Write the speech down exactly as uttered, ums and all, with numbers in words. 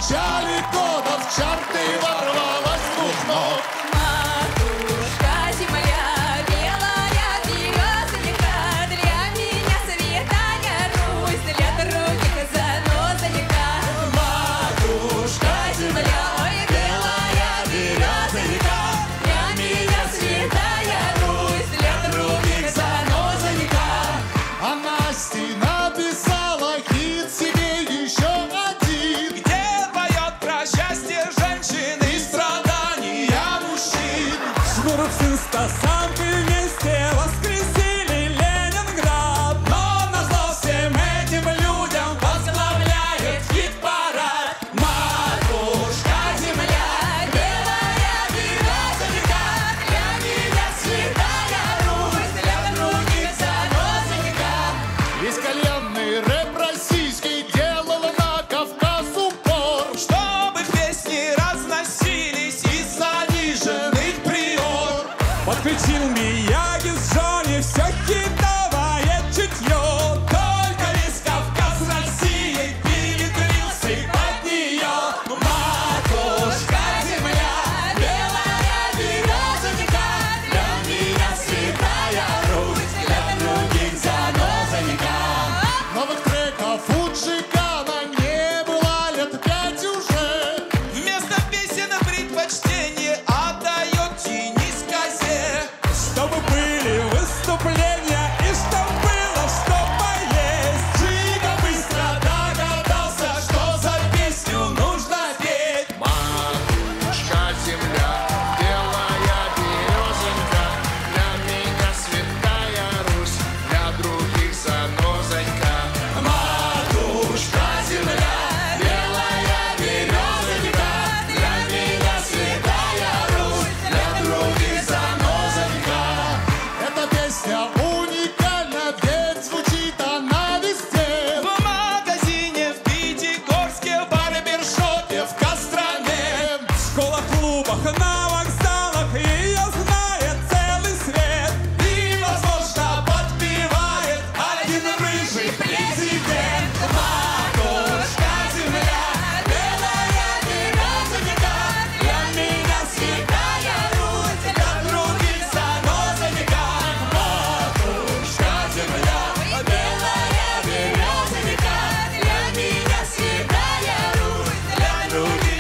начале года в чарты ворвалась двух ног. Матушка земля, белая березовика, для меня святая Русь, для других занозовика. Матушка земля, Ой, белая березовика, для меня святая Русь, для других занозовика. а Настя написала хит себе еще один, Где поет про счастье женщины и страдания мужчин. Шнуров сын с Стасанкой вместе воскресили Ленинград, Но назло всем этим людям возглавляет хит-парад. Матушка земля, Белая березовика, для меня святая Русь, для других занозовика. весь кальянный рэп российский делал на Кавказ упор, чтобы песни разносились из заниженных приор. подключил Мияги с Джонни все хитовое чутье. Только весь Кавказ Россией перетрился под нее. Матушка земля, Белая березовика, для меня святая Русь, для других занозовика. Новых треков у Джигана не было лет пять уже. вместо песен предпочтение отдает Денис Козе. Чтобы были выступления и чтоб было что поесть. Джига быстро догадался, что за песню нужно петь. Матушка земля, белая березонька, для меня святая Русь, для других занозонька. Матушка земля, белая березонька, для меня святая Русь, для других занозонька. Эта песня уникальна, ведь звучит она везде. В магазине, в Пятигорске, в барбершопе, в Костроме. В школах, клубах, на вокзалах ее знает целый свет. И, возможно, подпевает один рыжий президент. Матушка земля, Белая березовика, для меня святая Русь, для других занозовика. Матушка земля, белая березовика, для меня святая Русь, для других